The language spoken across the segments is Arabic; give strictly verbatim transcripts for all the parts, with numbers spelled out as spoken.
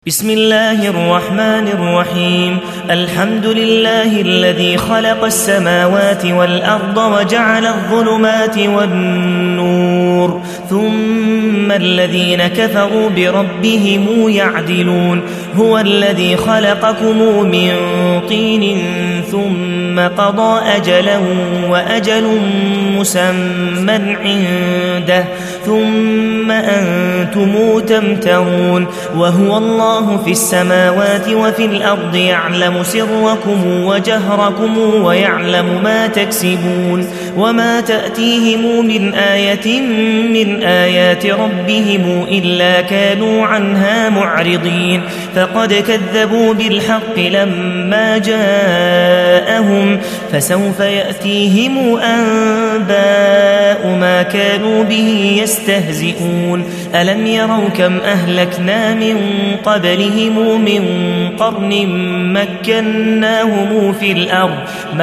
بسم الله الرحمن الرحيم. الحمد لله الذي خلق السماوات والأرض وجعل الظلمات والنور ثم الذين كفروا بربهم يعدلون. هو الذي خلقكم من طين ثم قضى أجلا وأجل مسمى عنده ثم أنتم تمترون. وهو الله في السماوات وفي الأرض يعلم سركم وجهركم ويعلم ما تكسبون. وما تأتيهم من آية من آيات ربهم إلا كانوا عنها معرضين. فقد كذبوا بالحق لما جاءهم فسوف يأتيهم أنباء ما كانوا به يستهزئون. ألم يروا كم أهلكنا من قبلهم من قرن مكناهم في الأرض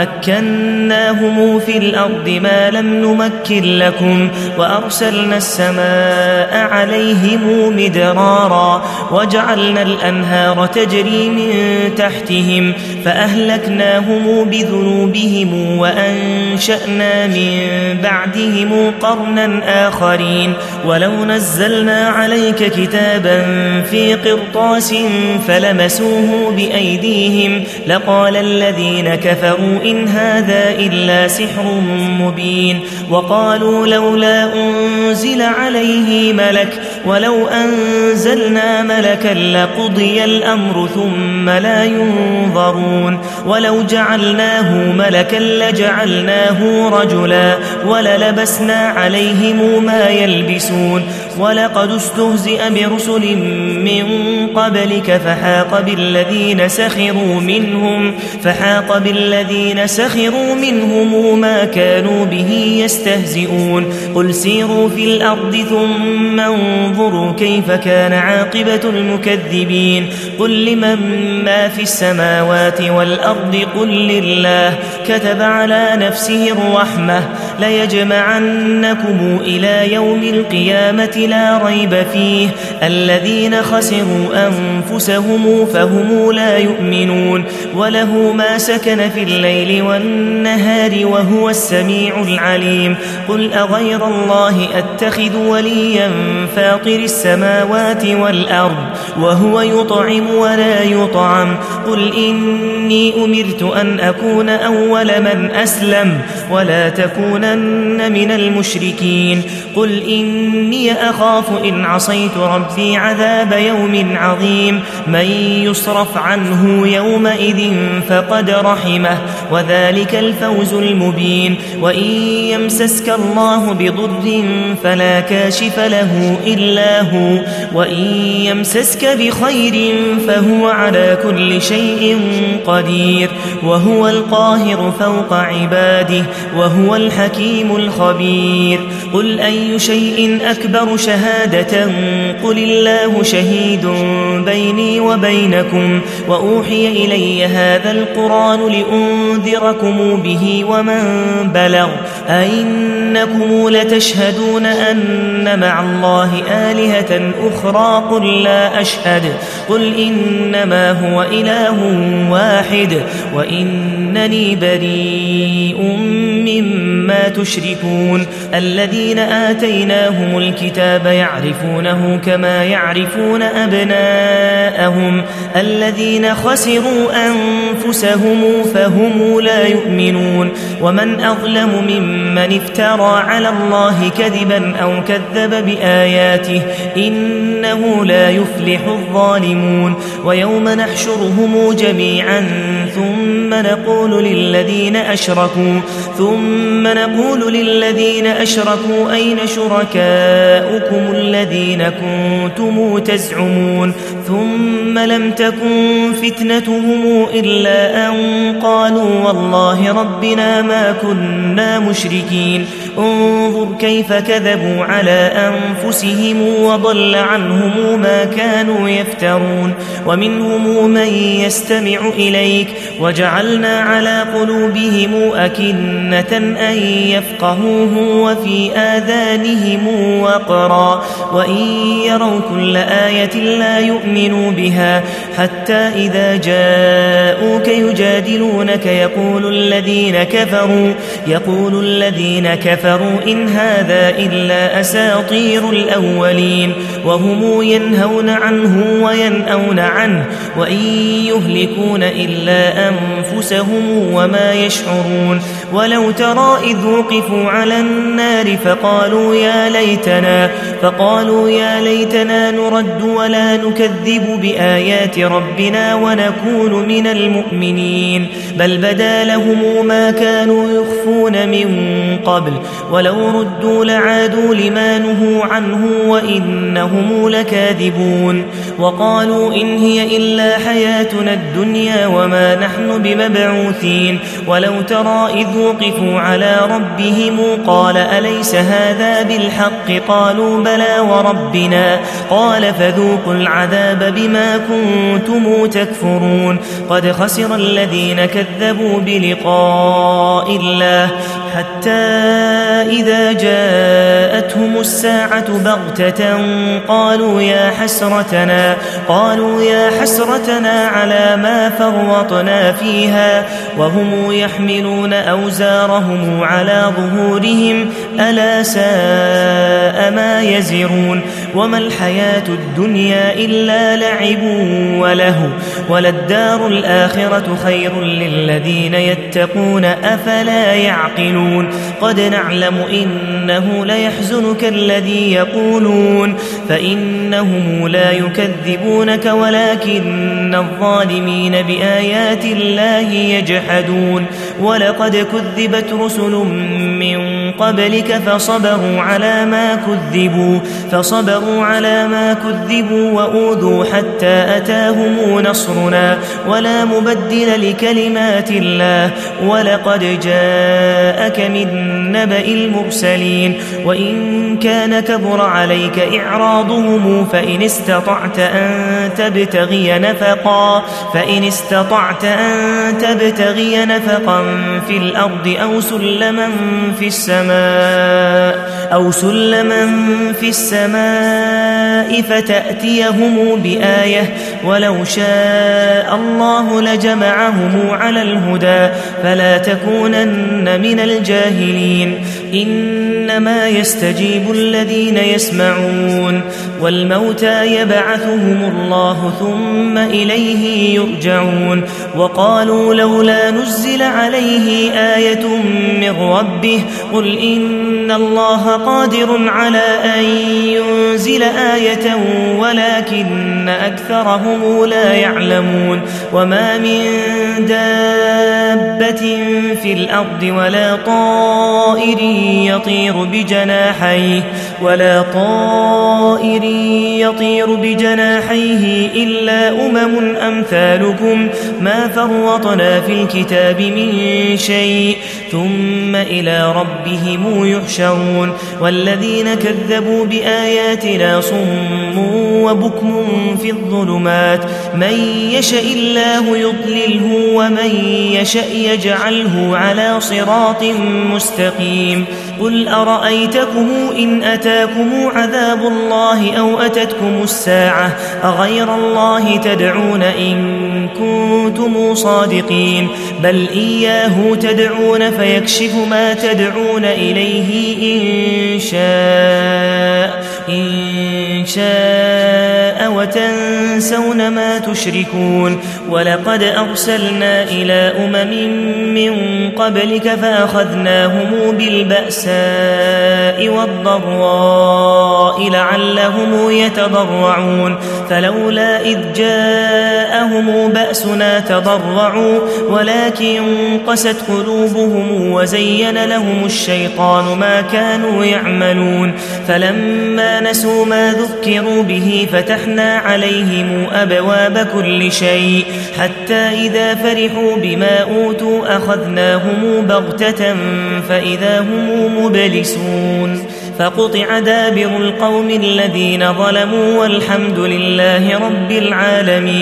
مكناهم في الأرض ما لم نمكن لكم وأرسلنا السماء عليهم مدرارا وجعلنا الأنهار تجري من تحتهم فأهلكناهم بذنوبهم وأنشأنا من بعدهم قرنا آخرين. ولو نزلنا عليك كتابا في قرطاس فلمسوه بأيديهم لقال الذين كفروا إن هذا إلا سحر مبين. وقالوا لولا أنزل عليه ملك ولو أنزلنا ملكا لقضي الأمر ثم لا ينظرون. ولو جعلناه ملكا لجعلناه رجلا وللبسنا عليهم ما يلبسون. ولقد استهزئ برسل من قبلك فحاق بالذين سخروا منهم فحاق بالذين سخروا منهم ما كانوا به يستهزئون. قل سيروا في الأرض ثم انظروا كيف كان عاقبة المكذبين. قل لمن ما في السماوات والأرض قل لله كتب على نفسه الرحمة ليجمعنكم إلى يوم القيامة لا ريب فيه. الذين خسروا أنفسهم فهم لا يؤمنون. وله ما سكن في الليل والنهار وهو السميع العليم. قل أغير الله أتخذ وليا فاطر السماوات والأرض وهو يطعم ولا يطعم. قل إني أمرت أن أكون أول من أسلم ولا تكونن من المشركين. قل إني أخاف إن عصيت ربي عذاب يوم عظيم. من يصرف عنه يومئذ فقد رحمه وذلك الفوز المبين. وإن يمسسك الله بضر فلا كاشف له إلا هو وإن يمسسك بخير فهو على كل شيء قدير. وهو القاهر فوق عباده وهو الحكيم الخبير. قل أي شيء أكبر شهادة قل الله شهيد بيني وبينكم وأوحي إلي هذا القرآن لأنذركم به ومن بلغ. أئنكم لتشهدون أن مع الله آلهة أخرى قل لا أشهد قل إنما هو إله واحد وإنني بريء مما تشركون. الذين آتيناهم الكتاب يعرفونه كما يعرفون أبناءهم الذين خسروا أنفسهم فهم لا يؤمنون. ومن أظلم ممن افترى على الله كذبا أو كذب بآياته إنه لا يفلح الظالمون. ويوم نحشرهم جميعا ثم نقول للذين أشركوا ثم نقول للذين أشركوا أين شركاؤكم الذين كنتم تزعمون ثم لم تكن فتنتهم إلا أن قالوا والله ربنا ما كنا مشركين. انظر كيف كذبوا على أنفسهم وضل عنهم ما كانوا يفترون. ومنهم من يستمع إليك وجعلنا على قلوبهم أكنة أكنة أن يفقهوه وفي آذانهم وقرا وإن يروا كل آية لا يؤمنوا بها حتى إذا جاءوك يجادلونك يقول الذين كفروا يقول الذين كفروا إن هذا إلا أساطير الأولين وهم ينهون عنه وينأون عنه وإن يهلكون إلا أنفسهم وما يشعرون ولو ترى إذ وقفوا على النار فقالوا يا ليتنا فقالوا يا ليتنا نرد ولا نكذب بآيات ربنا ونكون من المؤمنين بل بدا لهم ما كانوا يخفون من قبل ولو ردوا لعادوا لما نهوا عنه وإنهم لكاذبون وقالوا إن هي إلا حياتنا الدنيا وما نحن بمبعوثين ولو ترى إذ وقفوا على ربهم قال أليس هذا بالحق قالوا بلى وربنا قال فذوقوا العذاب بما كنتم تكفرون قد خسر الذين كذبوا بلقاء الله حتى إذا جاءتهم الساعة بغتة قالوا يا حسرتنا قالوا يا حسرتنا على ما فرطنا فيها وهم يحملون أوزارهم على ظهورهم ألا ساء ما يزرون وما الحياة الدنيا إلا لعب وله وللدار الآخرة خير للذين يتقون أفلا يعقلون قد نعلم إنه ليحزنك الذي يقولون فإنهم لا يكذبونك ولكن الظالمين بآيات الله يجحدون ولقد كذبت رسل من قبلك فصبروا على ما كذبوا فصبروا على ما كذبوا وأوذوا حتى أتاهم نصرنا ولا مبدل لكلمات الله ولقد جاءك من نبأ المرسلين وإن كان كبر عليك إعراضهم فإن استطعت أن تبتغي نفقا فإن استطعت أن تبتغي نفقا في الأرض أو سلما في السماء أو سلما في السماء فتأتيهم بآية ولو شاء الله لجمعهم على الهدى فلا تكونن من الجاهلين إنما يستجيب الذين يسمعون والموتى يبعثهم الله ثم إليه يرجعون وقالوا لولا نزل عليه آية من ربه قل إن الله قادر على أن ينزل آية ولكن أكثرهم لا يعلمون وما من دابة في الأرض ولا طائر يطير بجناحيه ولا طائر يطير بجناحيه إلا أمم أمثالكم ما فرطنا في الكتاب من شيء ثم إلى ربهم يحشرون والذين كذبوا بآياتنا صم وبكم في الظلمات من يشاء الله يضلله ومن يشاء يجعله على صراط مستقيم قل أرأيتكم إن أتاكم عذاب الله أو أتتكم الساعة أغير الله تدعون إن كنتم صادقين بل إياه تدعون فيكشف ما تدعون إليه إن شاء إن شاء وتنسون ما تشركون ولقد أرسلنا إلى أمم من قبلك فأخذناهم بالبأساء والضراء لعلهم يتضرعون فلولا إذ جاءهم بأسنا تضرعوا ولكن قست قلوبهم وزين لهم الشيطان ما كانوا يعملون فلما نسوا ما ذكروا به فتحنا عليهم أبواب كل شيء حتى إذا فرحوا بما أوتوا أخذناهم بغتة فإذا هم مبلسون فقطع دابر القوم الذين ظلموا والحمد لله رب العالمين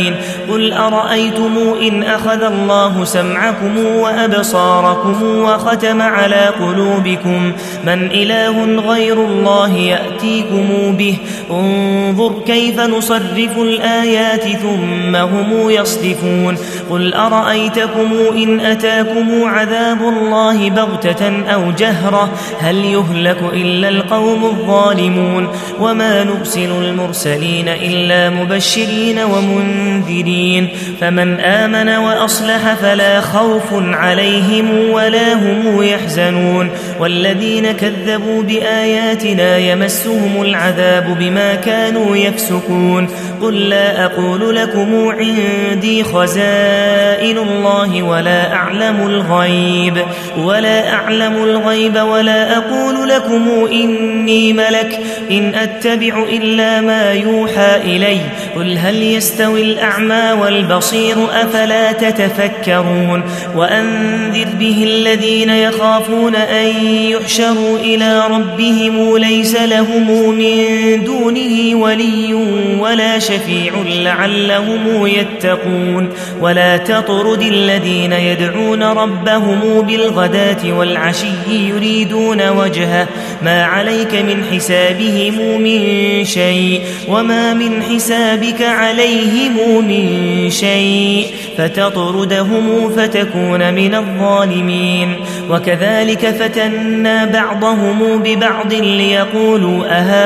قل أرأيتم إن أخذ الله سمعكم وأبصاركم وختم على قلوبكم من إله غير الله يأتيكم به انظر كيف نصرف الآيات ثم هم يصدفون قل أرأيتكم إن أتاكم عذاب الله بغتة أو جهرة هل يهلك إلا القوم الظالمون وما نرسل المرسلين إلا مبشرين ومنذرين فمن آمن وأصلح فلا خوف عليهم ولا هم يحزنون والذين كذبوا بآياتنا يمسهم العذاب بما كانوا يفسقون قل لا أقول لكم عندي خزائن الله ولا أعلم الغيب ولا أعلم الغيب ولا أقول لكم إني ملك إن أتبع إلا ما يوحى إلي قل هل يستوي الأعمى والبصير أفلا تتفكرون وأنذر به الذين يخافون أن يحشروا إلى ربهم ليس لهم من دونه ولي ولا شفيع لعلهم يتقون ولا تطرد الذين يدعون ربهم بالغداة والعشي يريدون وجهه ما عليك من حسابهم من شيء وما من حسابك عليهم من شيء فتطردهم فتكون من الظالمين وكذلك فتنا بعضهم ببعض ليقولوا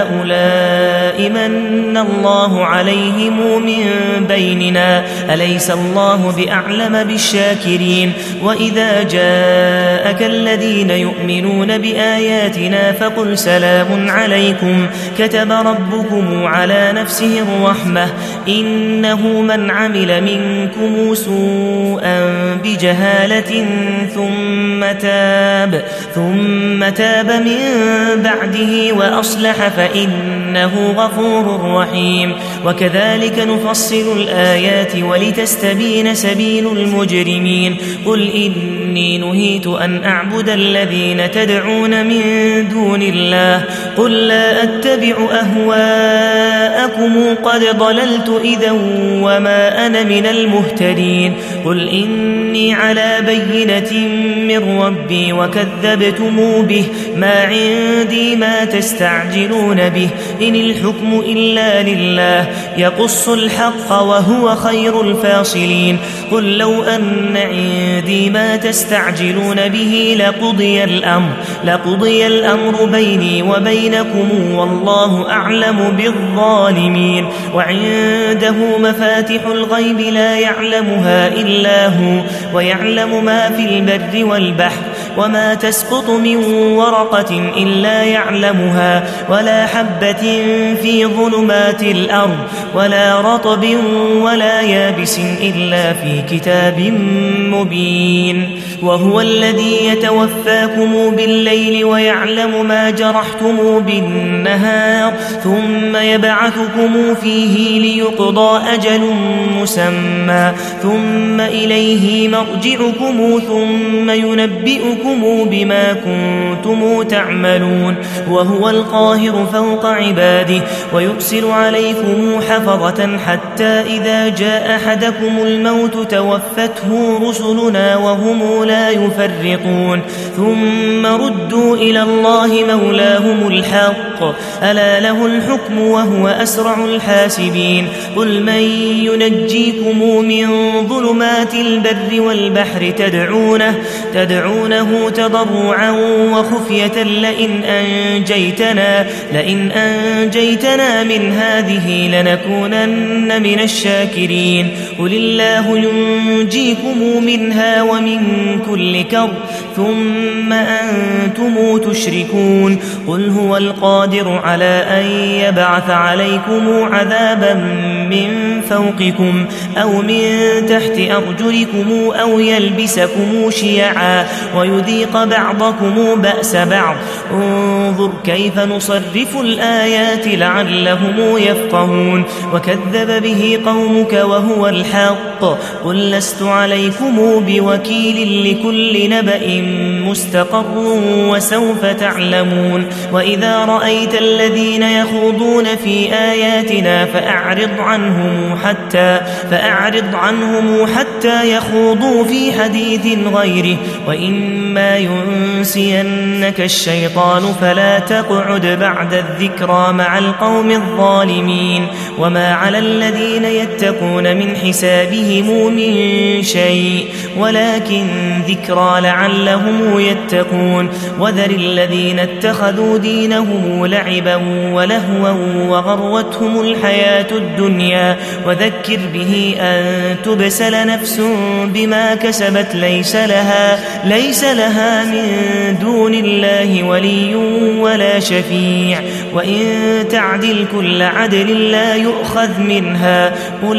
أهؤلاء من الله عليهم من بيننا أليس الله بأعلم بالشاكرين وإذا جاءك الذين يؤمنون بآياتنا فقل سلام عليكم كتب ربكم على نفسه الرحمة إنه من عمل منكم سوءا بجهالة ثم تاب ثم تاب من بعده وأصلح فإنه غفور رحيم وكذلك نفصل الآيات ولتستبين سبيل المجرمين قل إني نهيت أن أعبد الذين تدعون من دون الله قل لا أتبع أهواءكم قد ضللت إذا وما أنا من المهتدين قل إني على بينة من ربي وكذبتم به ما عندي ما تستعجلون به إن الحكم إلا لله يقص الحق وهو خير الفاصلين قل لو أن عندي ما تستعجلون به لقضي الأمر لقضي الأمر بيني وبينكم والله أعلم بالظالمين وعنده مفاتح الغيب لا يعلمها إلا هو ويعلم ما في البر والبحر وما تسقط من ورقة إلا يعلمها ولا حبة في ظلمات الأرض ولا رطب ولا يابس إلا في كتاب مبين وهو الذي يتوفاكم بالليل ويعلم ما جرحتم بالنهار ثم يبعثكم فيه ليقضى أجل مسمى ثم إليه مرجعكم ثم ينبئكم بما كنتم تعملون وهو القاهر فوق عباده ويرسل عليكم حفظة حتى إذا جاء أحدكم الموت توفته رسلنا وهم لا يفرقون ثم ردوا إلى الله مولاهم الحق ألا له الحكم وهو أسرع الحاسبين قل من ينجيكم من ظلمات البر والبحر تدعونه تدعونه تضرعا وخفية لئن أنجيتنا لئن أنجيتنا من هذه لنكونن من الشاكرين قل الله ينجيكم منها ومن كل كرب ثم أنتم تشركون قل هو القادر على أن يبعث عليكم عذابا من فوقكم أو من تحت أرجلكم أو يلبسكم شيعا ويذيق بعضكم بأس بعض انظر كيف نصرف الآيات لعلهم يفقهون وكذب به قومك وهو الحق قل لست عليكم بوكيل لكل نبأ مستقر وسوف تعلمون وإذا رأيت الذين يخوضون في آياتنا فأعرض عنهم حتى فأعرض عنهم حتى يخوضوا في حديث غيره وإما ينسينك الشيطان فلا تقعد بعد الذكرى مع القوم الظالمين وما على الذين يتقون من حسابهم من شيء ولكن ذكرى لعلهم يتقون وذر الذين اتخذوا دينهم لعبا ولهوا وغرتهم الحياة الدنيا وذكر به أن تبسل نفس بما كسبت ليس لها, ليس لها من دون الله ولي ولا شفيع وإن تعدل كل عدل لا يؤخذ منها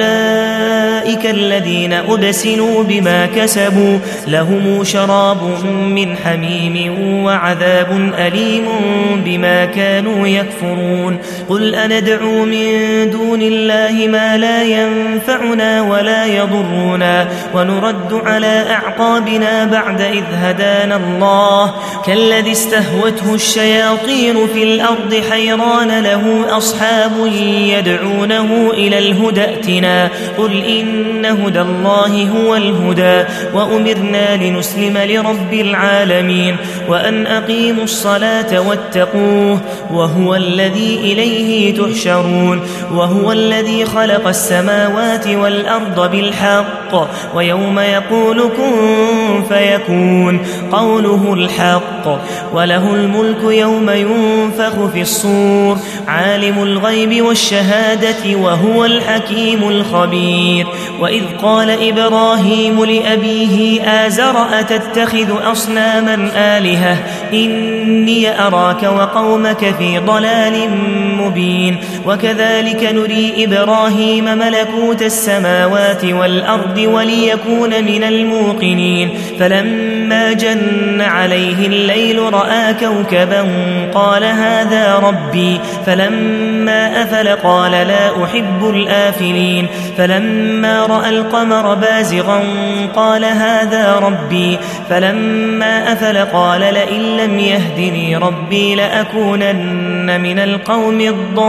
أولئك الذين أبسلوا بما كسبوا لهم شراب من حميم وعذاب أليم بما كانوا يكفرون قل أندعو من دون الله ما لا ينفعنا ولا يضرنا ونرد على أعقابنا بعد إذ هدانا الله كالذي استهوته الشياطين في الأرض حيران له أصحاب يدعونه إلى الهدى ائتنا قل إن هدى الله هو الهدى وأمرنا لنسلم لرب العالمين وأن أقيموا الصلاة واتقوه وهو الذي إليه تحشرون وهو الذي خلق السماوات والأرض بالحق ويوم يقول كن فيكون قوله الحق وله الملك يوم ينفخ في الصور عالم الغيب والشهادة وهو الحكيم الخبير وإذ قال إبراهيم لأبيه آزر أتتخذ أصناما آلهة إني أراك وقومك في ضلال مبين وكذلك نري إبراهيم ملكوت السماوات والأرض وليكون من الموقنين فلما جن عليه الليل رأى كوكبا قال هذا ربي فلما أفل قال لا أحب الآفلين فلما رأى القمر بازغا قال هذا ربي فلما أفل قال لئن لم يهدني ربي لأكونن من القوم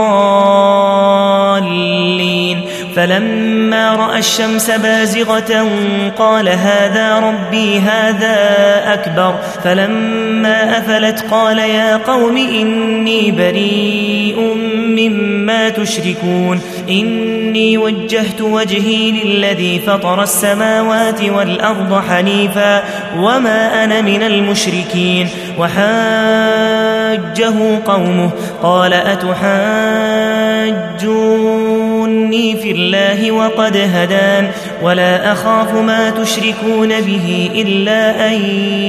الضالين فلما رأى الشمس بازغة قال هذا ربي هذا أكبر فلما أفلت قال يا قوم إني بريء مما تشركون إني وجهت وجهي للذي فطر السماوات والأرض حنيفا وما أنا من المشركين وحاجه قومه قال أتحاجوني في الله وقد هدان ولا أخاف ما تشركون به إلا أن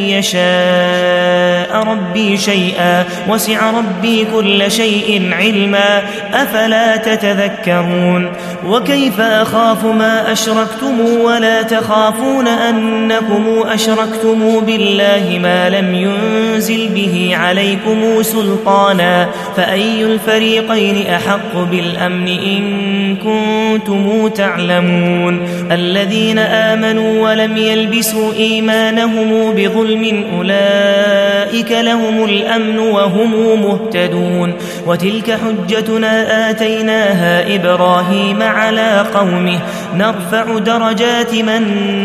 يشاء ربي شيئا وسع ربي كل شيء علما أفلا تتذكرون وكيف أخاف ما أشركتم ولا تخافون أنكم أشركتم بالله ما لم ينزل به عليكم سلطانا فأي الفريقين أحق بالأمن إن كنتم تعلمون الذين آمنوا ولم يلبسوا إيمانهم بظلم أولئك لهم الأمن وهم مهتدون وتلك حجتنا آتيناها إبراهيم على قومه نرفع درجات من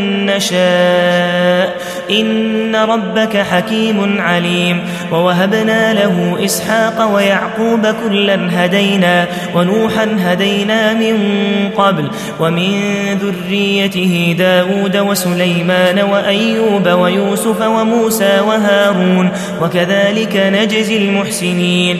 نشاء إن ربك حكيم عليم ووهبنا له إسحاق ويعقوب كلا هدينا ونوحا هدينا من قبل ومن ذريته داود وسليمان وأيوب ويوسف وموسى وهارون وكذلك نجزي المحسنين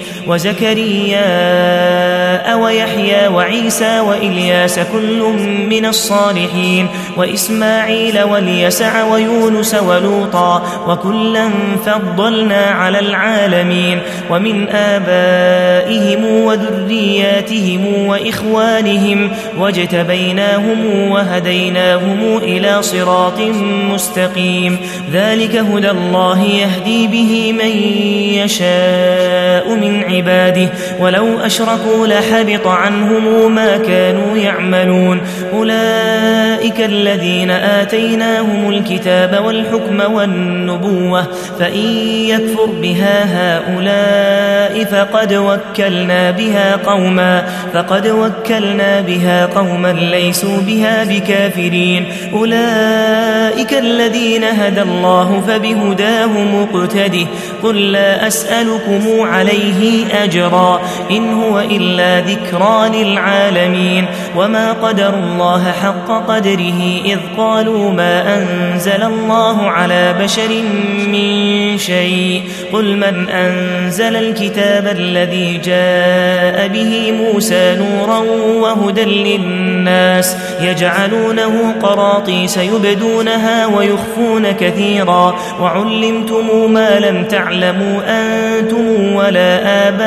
وزكريا ويحيى وعيسى وإلياس كل من الصالحين وإسماعيل واليسع ويونس ولوطا وكلا فضلنا على العالمين ومن آبائهم وذرياتهم وإخوانهم واجتبيناهم وهديناهم إلى صراط مستقيم ذلك هدى الله يهدي به من يشاء من عباده ولو أشركوا لحبط عنهم ما كانوا يعملون أولئك أولئك الذين آتيناهم الكتاب والحكم والنبوة فإن يكفر بها هؤلاء فقد وكلنا بها قوما فقد وكلنا بها قوما ليسوا بها بكافرين أولئك الذين هدى الله فبهداه مقتده قل لا أسألكم عليه أجرا إن هو إلا ذكرى للعالمين وما قدر الله حق قدره إذ قالوا ما أنزل الله على بشر من شيء قل من أنزل الكتاب الذي جاء به موسى نورا وهدى للناس يجعلونه قراطيس يبدونها ويخفون كثيرا وعلمتم ما لم تعلموا أنتم ولا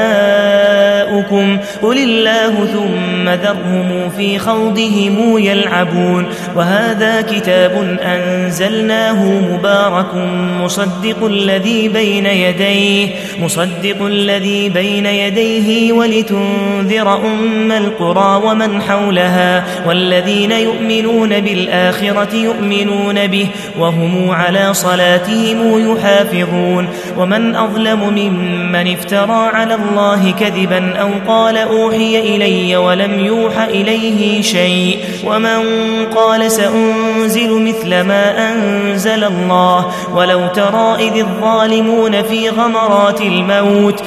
آباؤكم قل الله ثم ذرهم في خوضهم يلعبون وهذا كتاب أنزلناه مبارك مصدق الذي بين يديه مصدق الذي بين يديه ولتنذر أم القرى ومن حولها والذين يؤمنون بالآخرة يؤمنون به وهم على صلاتهم يحافظون ومن أظلم ممن افترى على الله كذبا أو قال أوحي إلي ولم يوحى إليه شيء ومن قال سأنزل مثل ما أنزل الله ولو ترى إذ الظالمون في غمرات الموت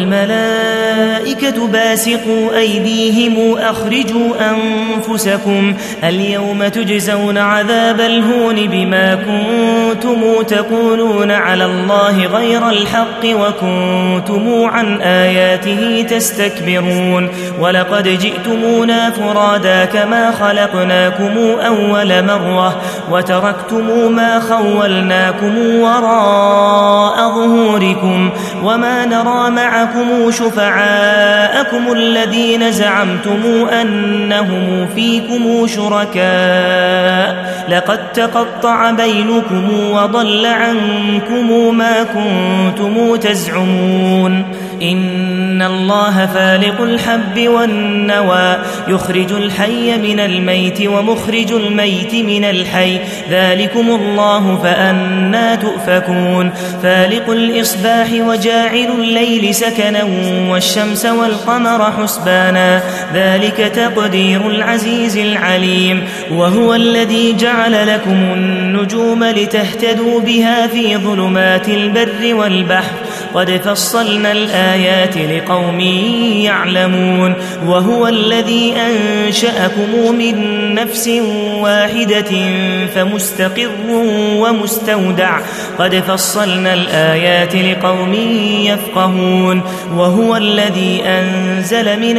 والملائكة باسطوا أيديهم أخرجوا أنفسكم اليوم تجزون عذاب الهون بما كنتم تقولون على الله غير الحق وكنتم عن آياته تستكبرون ولقد جئتمونا فرادا كما خلقناكم أول مرة وتركتم ما خولناكم وراء ظهوركم وما نرى معكم شفعاءكم الذين زعمتم أنهم فيكم شركاء لقد تقطع بينكم وضل عنكم ما كنتم تزعمون إن الله فالق الحب والنوى يخرج الحي من الميت ومخرج الميت من الحي ذلكم الله فأنى تؤفكون فالق الإصباح وجاعل الليل سكنا والشمس والقمر حسبانا ذلك تقدير العزيز العليم وهو الذي جعل لكم النجوم لتهتدوا بها في ظلمات البر والبحر قد فصلنا الآيات لقوم يعلمون وهو الذي أنشأكم من نفس واحدة فمستقر ومستودع قد فصلنا الآيات لقوم يفقهون وهو الذي أنزل من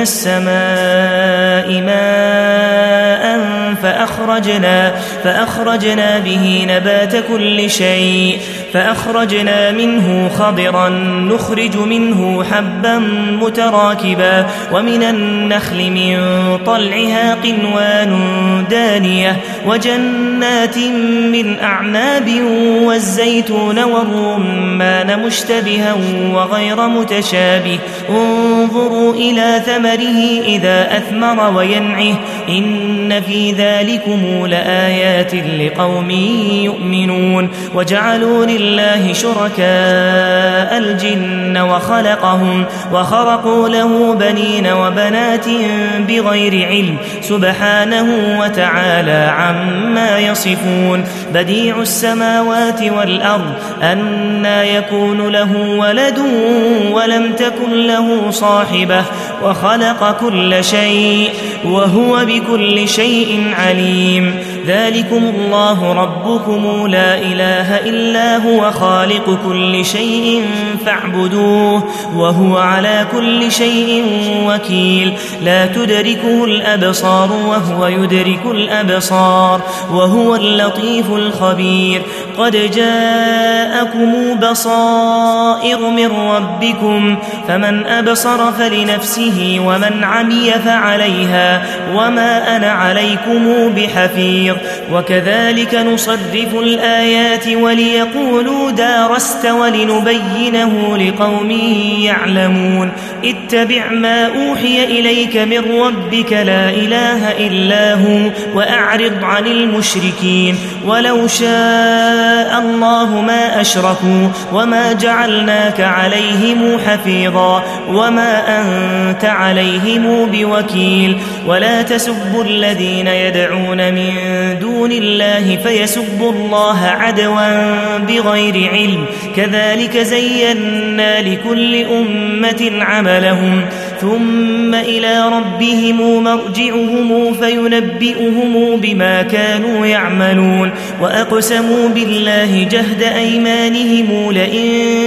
السماء ماء فأخرجنا, فأخرجنا به نبات كل شيء فأخرجنا منه خضرا نخرج منه حبا متراكبا ومن النخل من طلعها قنوان دانية وجنات من أعناب والزيتون والرمان مشتبها وغير متشابه انظروا إلى ثمره إذا أثمر وينعه إن في ذلكم لآيات لقوم يؤمنون وجعلوا لله شركاء الجن وخلقهم وخرقوا له بنين وبنات بغير علم سبحانه وتعالى عما يصفون بديع السماوات والأرض أنى يكون له ولد ولم تكن له صاحبة وخلق كل شيء وهو بكل شيء عليم ذلكم الله ربكم لا إله إلا هو خالق كل شيء فاعبدوه وهو على كل شيء وكيل لا تدركه الأبصار وهو يدرك الأبصار وهو اللطيف الخبير قد جاءكم بصائر من ربكم فمن أبصر فلنفسه ومن عمي فعليها وما أنا عليكم بحفيظ حفيظ وكذلك نصرف الآيات وليقولوا دارست ولنبينه لقوم يعلمون اتبع ما أوحي إليك من ربك لا إله إلا هو وأعرض عن المشركين ولو شاء الله ما أشركوا وما جعلناك عليهم حفيظا وما أنت عليهم بوكيل ولا تسبوا الذين يدعون من دون الله فيسبوا الله عدوا بغير علم كذلك زينا لكل أمة عملهم ثم إلى ربهم مرجعهم فينبئهم بما كانوا يعملون وأقسموا بالله جهد أيمانهم لئن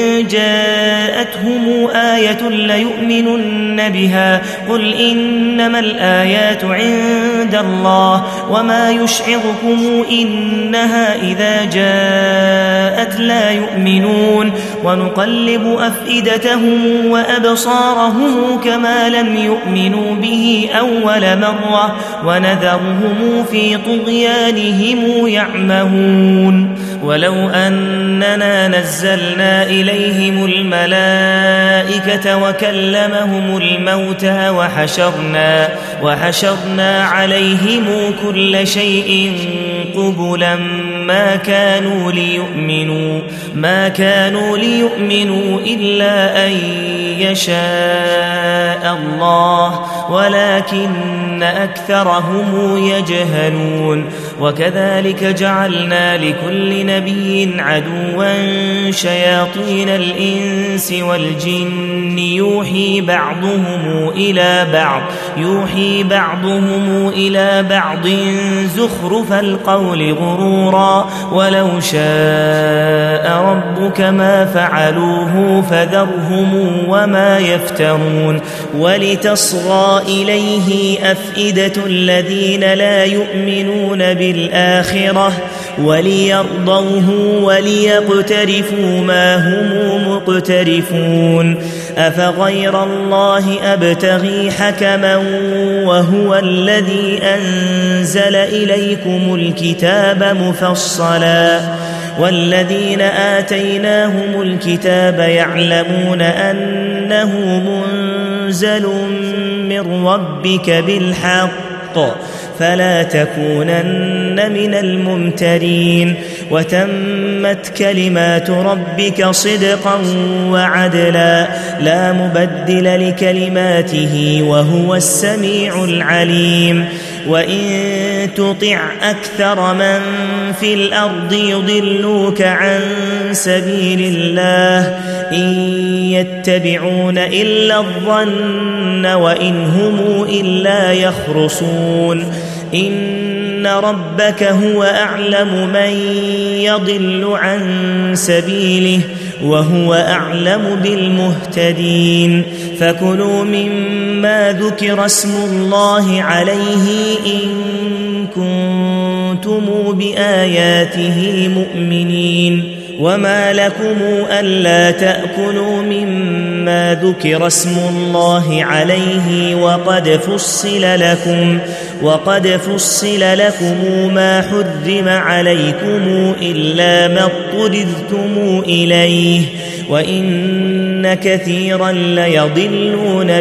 جاءتهم آية ليؤمنن بها قل إنما الآيات عند الله وما يشعركم إنها إذا جاءت لا يؤمنون ونقلب أفئدتهم وأبصارهم كما لم يؤمنوا به أول مرة ونذرهم في طغيانهم يعمهون ولو أننا نزلنا إليهم الملائكة وكلمهم الموتى وحشرنا, وحشرنا عليهم كل شيء قبلا ما كانوا ليؤمنوا, ما كانوا ليؤمنوا إلا أن يشاء الله ولكن أكثرهم يجهلون وكذلك جعلنا لكل نبي عدوا شياطين الإنس والجن يوحي بعضهم إلى بعض يوحي بعضهم إلى بعض زخرف القول غرورا ولو شاء ربك ما فعلوه فذرهم وما يفترون ولتصغى إليه أفئدة الذين لا يؤمنون بالآخرة وليرضوه وليقترفوا ما هم مقترفون أفغير الله أبتغي حكما وهو الذي أنزل إليكم الكتاب مفصلا والذين آتيناهم الكتاب يعلمون أنه منزل من ربك بالحق فلا تكونن من الممترين وتمت كلمات ربك صدقا وعدلا لا مبدل لكلماته وهو السميع العليم وإن تطع أكثر من في الأرض يضلوك عن سبيل الله إن يتبعون إلا الظن وإن هم إلا يخرصون إن ربك هو أعلم من يضل عن سبيله وهو أعلم بالمهتدين فكلوا مما ذكر اسم الله عليه إن كنتم بآياته مؤمنين وما لكم ألا تأكلوا مما ذكر اسم الله عليه وقد فصل لكم وقد فصل لكم ما حرم عليكم إلا ما اضطررتم إليه وإن كثيرا ليضلون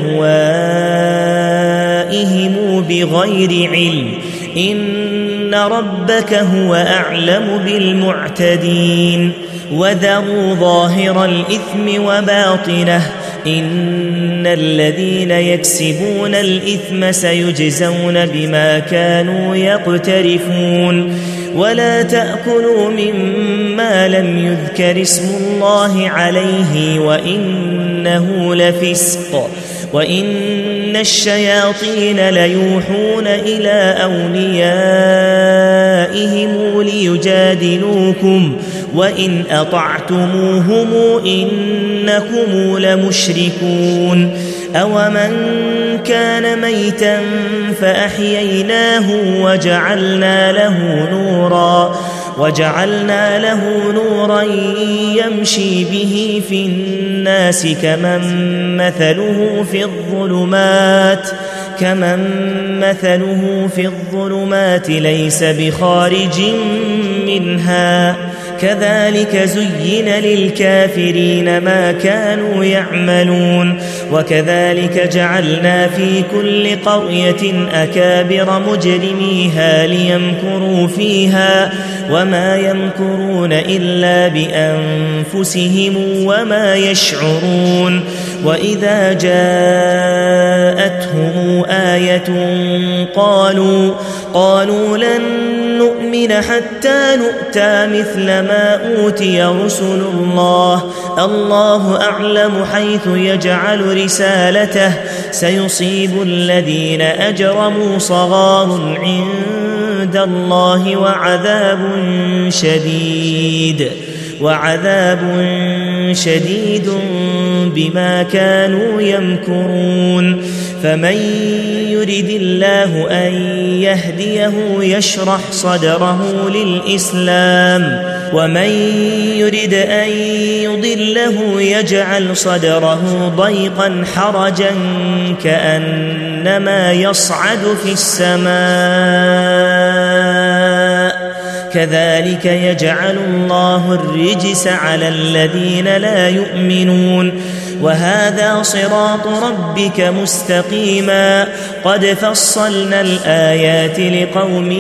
بأهوائهم بغير علم إن ربك هو أعلم بالمعتدين وذروا ظاهر الإثم وباطنه إن الذين يكسبون الإثم سيجزون بما كانوا يقترفون ولا تأكلوا مما لم يذكر اسم الله عليه وإنه لفسق وإن الشياطين ليوحون إلى أوليائهم ليجادلوكم وإن أطعتموهم إنكم لمشركون أومن كان ميتا فأحييناه وجعلنا له نورا وجعلنا له نورا يمشي به في الناس كمن مثله في الظلمات كمن مثله في الظلمات ليس بخارج منها كذلك زين للكافرين ما كانوا يعملون وكذلك جعلنا في كل قرية أكابر مجرميها ليمكروا فيها وما يمكرون إلا بأنفسهم وما يشعرون وإذا جاءتهم آية قالوا قالوا لن نؤمن حتى نؤتى مثل ما أوتي رسل الله الله أعلم حيث يجعل رسالته سيصيب الذين أجرموا صغار عند الله وعذاب شديد وعذاب شديد بما كانوا يمكرون فمن يرد الله أن يهديه يشرح صدره للإسلام ومن يرد أن يضله يجعل صدره ضيقا حرجا كأنما يصعد في السماء كذلك يجعل الله الرجس على الذين لا يؤمنون وهذا صراط ربك مستقيما قد فصلنا الآيات لقوم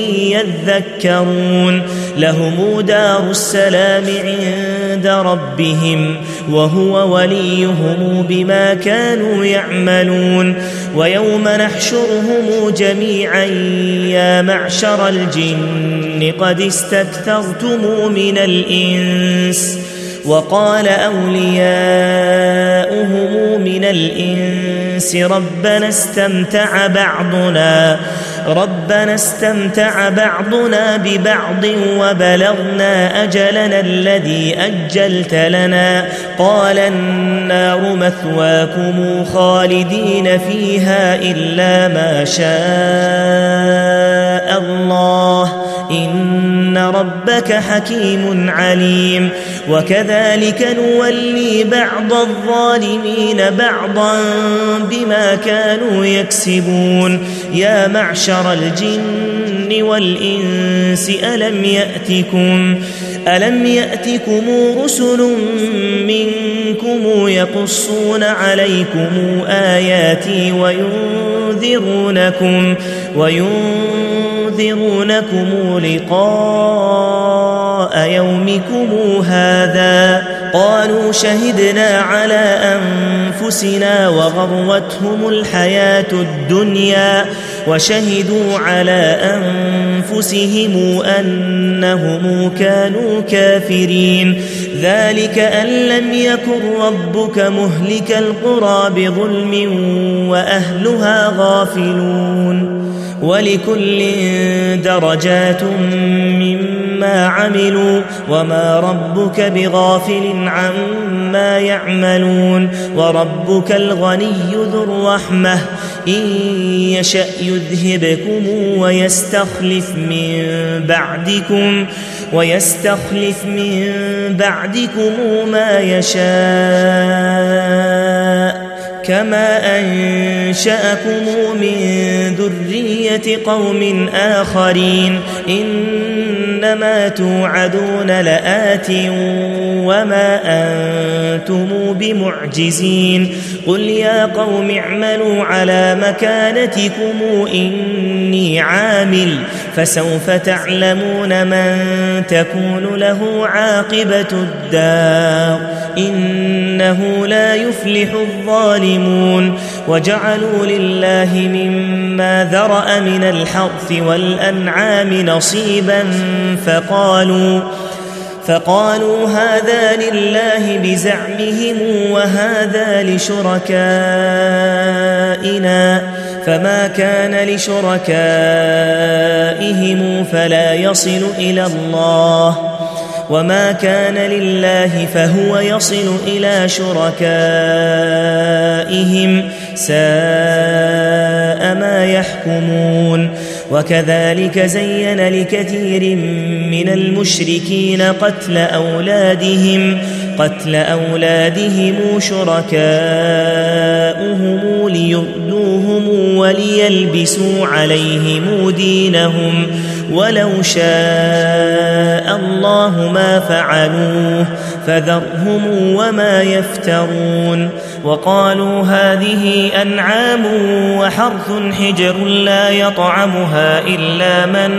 يذكرون لهم دار السلام عند ربهم وهو وليهم بما كانوا يعملون ويوم نحشرهم جميعا يا معشر الجن قد استكثرتم من الإنس وقال أولياؤهم من الإنس ربنا استمتع بعضنا ربنا استمتع بعضنا ببعض وبلغنا أجلنا الذي أجلت لنا قال النار مثواكم خالدين فيها إلا ما شاء الله إن ربك حكيم عليم وكذلك نولي بعض الظالمين بعضا بما كانوا يكسبون يا معشر الجن والإنس ألم يأتكم ألم يأتكم رسل منكم يقصون عليكم آياتي وينذرونكم وينذرونكم لقاء يومكم هذا قالوا شهدنا على أنفسنا وغرتهم الحياة الدنيا وشهدوا على أنفسهم أنهم كانوا كافرين ذلك أن لم يكن ربك مهلك القرى بظلم وأهلها غافلون ولكل درجات مما عملوا وما ربك بغافل عما يعملون وربك الغني ذو الرحمة إن يشأ يذهبكم ويستخلف من بعدكم ويستخلف من بعدكم ما يشاء كما أنشأكم من ذرية قوم آخرين إنما توعدون لآت وما أنتم بمعجزين قل يا قوم اعملوا على مكانتكم إني عامل فسوف تعلمون من تكون له عاقبة الدار إنه لا يفلح الظالمون وجعلوا لله مما ذرأ من الحرث والأنعام نصيبا فقالوا فقالوا هذا لله بزعمهم وهذا لشركائنا فما كان لشركائهم فلا يصل إلى الله وما كان لله فهو يصل إلى شركائهم ساء ما يحكمون وكذلك زين لكثير من المشركين قتل أولادهم قتل أولادهم شركاؤهم ليردوهم وليلبسوا عليهم دينهم ولو شاء الله ما فعلوه فذرهم وما يفترون وقالوا هذه أنعام وحرث حجر لا يطعمها إلا من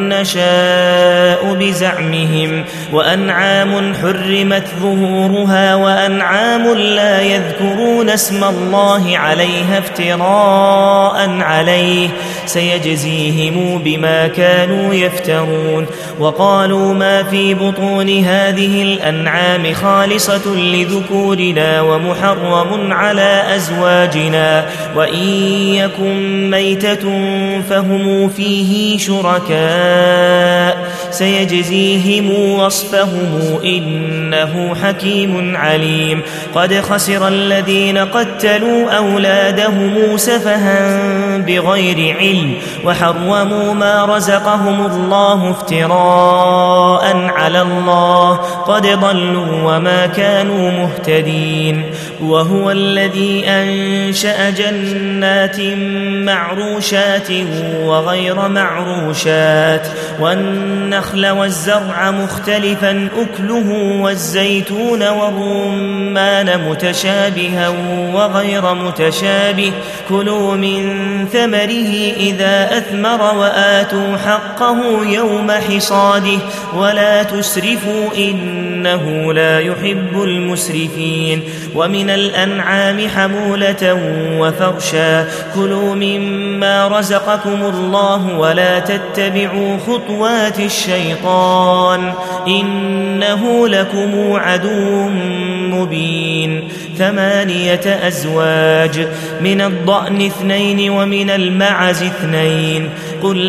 نشاء بزعمهم وأنعام حرمت ظهورها وأنعام لا يذكرون اسم الله عليها افتراء عليه سيجزيهم بما كانوا يفترون وقالوا ما في بطون هذه الأنعام خالصة لذكورنا ومحرم على أزواجنا وإن يكن ميتة فهم فيه شركاء سيجزيهم وصفهم إنه حكيم عليم قد خسر الذين قتلوا أولادهم سفها بغير علم وحرموا ما رزقهم الله افتراء على الله قد ضلوا وما كانوا مهتدين وهو الذي أنشأ جنات معروشات وغير معروشات والنخل والزرع مختلفا أكله والزيتون والرمان متشابها وغير متشابه كلوا من ثمره إذا أثمر وآتوا حقه يوم حصاده ولا تسرفوا إنه لا يحب المسرفين ومن الأنعام حمولة وفرشا كلوا مما رزقكم الله ولا تتبعوا خطوات الشيطان إنه لكم عدو مبين ثمانية أزواج من الضأن اثنين ومن المعز اثنين قل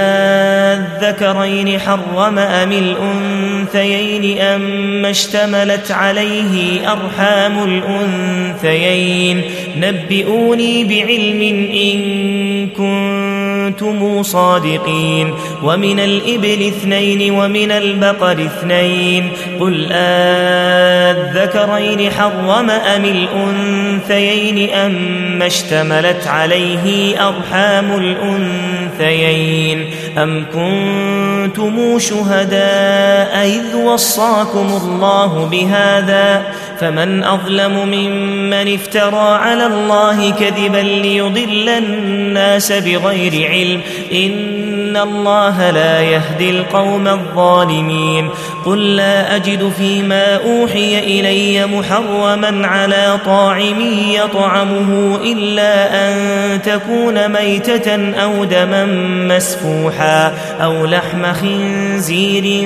أذكرين حرم أم الأنثيين أما اشتملت عليه أرحام الأنثيين نبئوني بعلم إن كنتم صادقين ومن الإبل اثنين ومن البقر اثنين قل أذكرين حرم أم الأنثيين أما اشتملت عليه أرحام الأنثيين أم كنتم شهداء إذ وصاكم الله بهذا فمن أظلم ممن افترى على الله كذبا ليضل الناس بغير علم إن الله لا يهدي القوم الظالمين قل لا أجد فيما أوحي إلي محرما على طاعم يطعمه إلا أن تكون ميتة أو دما مسفوحا أو لحم خنزير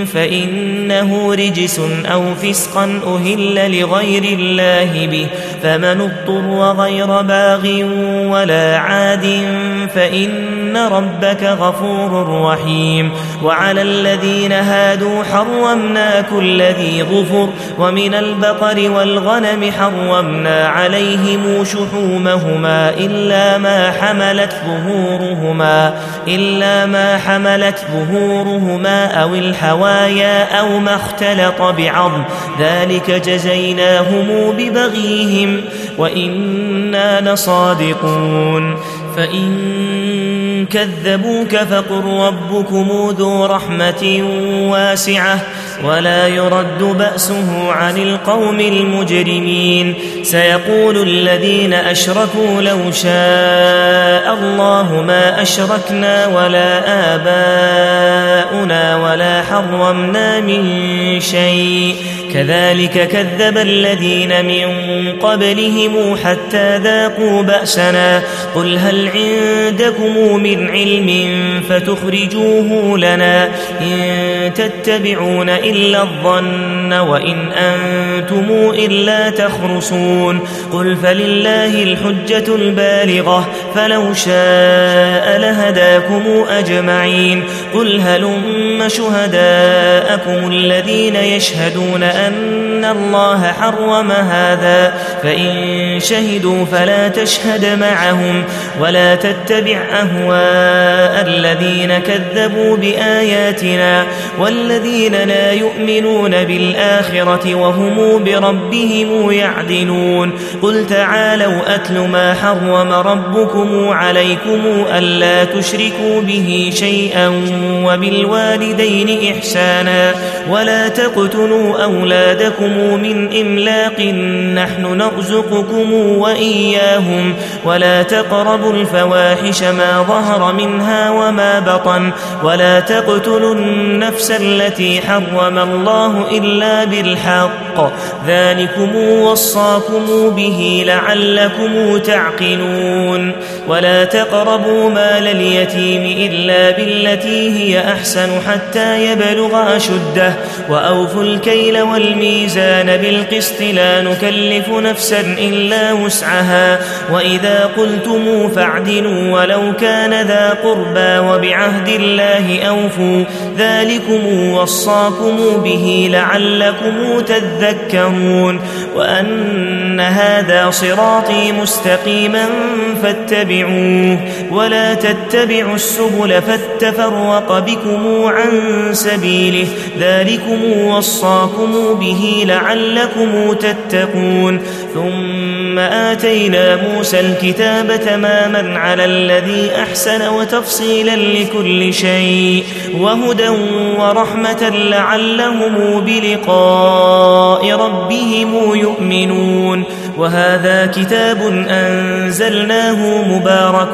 فإنه رجس أو فسقا أهل لغير الله به فمن اضطر غير باغ ولا عاد فإن ربك غفور رحيم وعلى الذين هادوا حرمنا كل ذي ظفر ومن البقر والغنم حرمنا عليهم شحومهما إلا ما حملت ظهورهما إلا ما حملت ظهورهما أو الحوايا أو ما اختلط بعظم ذلك جزيناهم ببغيهم وإنا لصادقون فإن كذبوك فقل ربكم ذو رحمة واسعة ولا يرد بأسه عن القوم المجرمين سيقول الذين أشركوا لو شاء الله ما أشركنا ولا آباؤنا ولا حرمنا من شيء كذلك كذب الذين من قبلهم حتى ذاقوا بأسنا قل هل عندكم من علم فتخرجوه لنا إن تتبعون إلا الظن وإن أنتم إلا تخرصون قل فلله الحجة البالغة فلو شاء لهداكم أجمعين قل هلم شهداءكم شهداءكم الذين يشهدون أن الله حرم هذا فإن شهدوا فلا تشهد معهم ولا تتبع أهواء الذين كذبوا بآياتنا والذين لا يؤمنون بالآخرة وهم بربهم يعدلون قل تعالوا أتل ما حرم ربكم عليكم ألا تشركوا به شيئا وبالوالدين إحسانا ولا تقتلوا أولادكم من إملاق نحن نرزقكم وإياهم ولا تقربوا الفواحش ما ظهر منها وما بطن ولا تقتلوا النفس التي حرم الله إلا بالحق ذلكم وصاكم به لعلكم تعقلون ولا تقربوا مال اليتيم إلا بالتي هي أحسن حتى يبلغ أشده وأوفوا الكيل والميزان بالقسط لا نكلف نفسا إلا وسعها وإذا قلتم فاعدلوا ولو كان ذا قربى وبعهد الله أوفوا ذلكم وصاكم به لعلكم تذكرون وأن هذا صراطي مستقيما فاتبعوه ولا تتبعوا السبل فتفرق بكم عن سبيله ذلكم وصاكم به لعلكم تتقون ثم آتينا موسى الكتاب تماما على الذي أحسن وتفصيلا لكل شيء وهدى ورحمة لعلهم بلقاء ربهم يؤمنون وهذا كتاب أنزلناه مبارك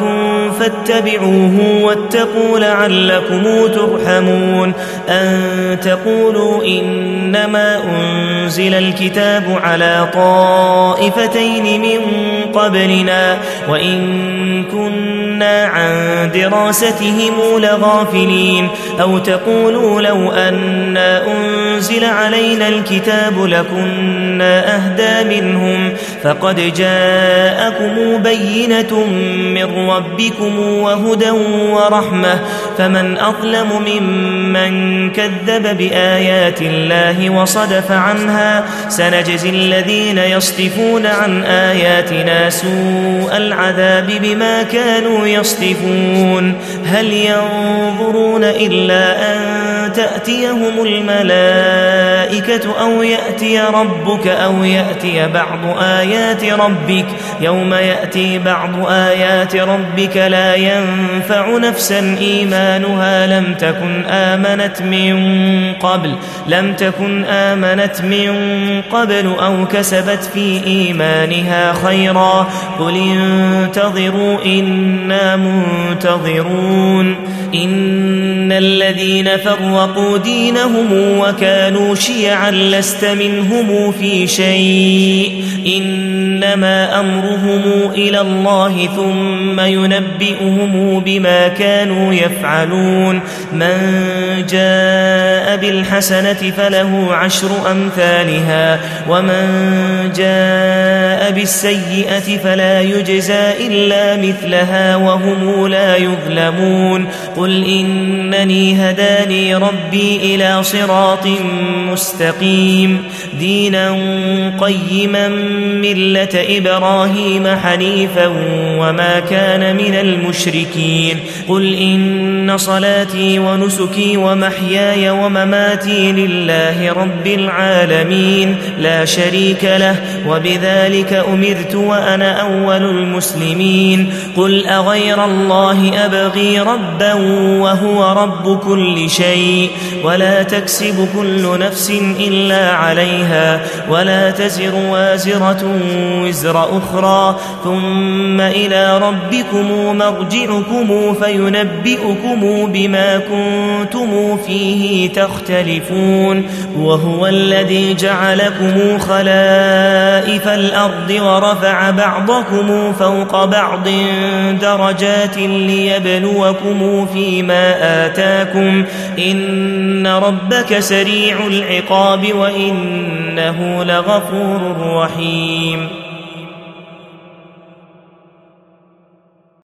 فاتبعوه واتقوا لعلكم ترحمون أن تقولوا إنما أنزل الكتاب على طائفتين من قبلنا وإن كنا عن دراستهم لغافلين أو تقولوا لو أنا أنزل علينا الكتاب لكنا أهدى منهم فقد جاءكم بينة من ربكم وهدى ورحمة فمن أظلم ممن كذب بآيات الله وصدف عنها سنجزي الذين يصدفون عن آياتنا سوء العذاب بما كانوا يصدفون هل ينظرون إلا أن تأتيهم الملائكة أو يأتي ربك أو يأتي بعض آيات ربك يوم يأتي بعض آيات ربك لا ينفع نفسا إيمانها لم تكن آمنت من قبل لم تكن آمنت من قبل أو كسبت في إيمانها خيرا قل انتظروا إنا منتظرون إن الذين فرقوا دينهم وكانوا شيعا لست منهم في شيء إنما أمرهم إلى الله ثم ينبئهم بما كانوا يفعلون من جاء بالحسنة فله عشر أمثالها ومن جاء بالسيئة فلا يجزى إلا مثلها وهم لا يظلمون قل إنني هداني ربي إلى صراط مستقيم دينا قيما ملة إبراهيم حنيفا وما كان من المشركين قل إن صلاتي ونسكي ومحياي ومماتي لله رب العالمين لا شريك له وبذلك أمرت وأنا أول المسلمين قل أغير الله أبغي ربا وهو رب كل شيء ولا تكسب كل نفس إلا عليها ولا تزر وازرة وزر أخرى ثم إلى ربكم مرجعكم فينبئكم بما كنتم فيه تختلفون وهو الذي جعلكم خلائف الأرض ورفع بعضكم فوق بعض درجات ليبلوكم فيما آتاكم إن ربك سريع العقاب وإنه لغفور رحيم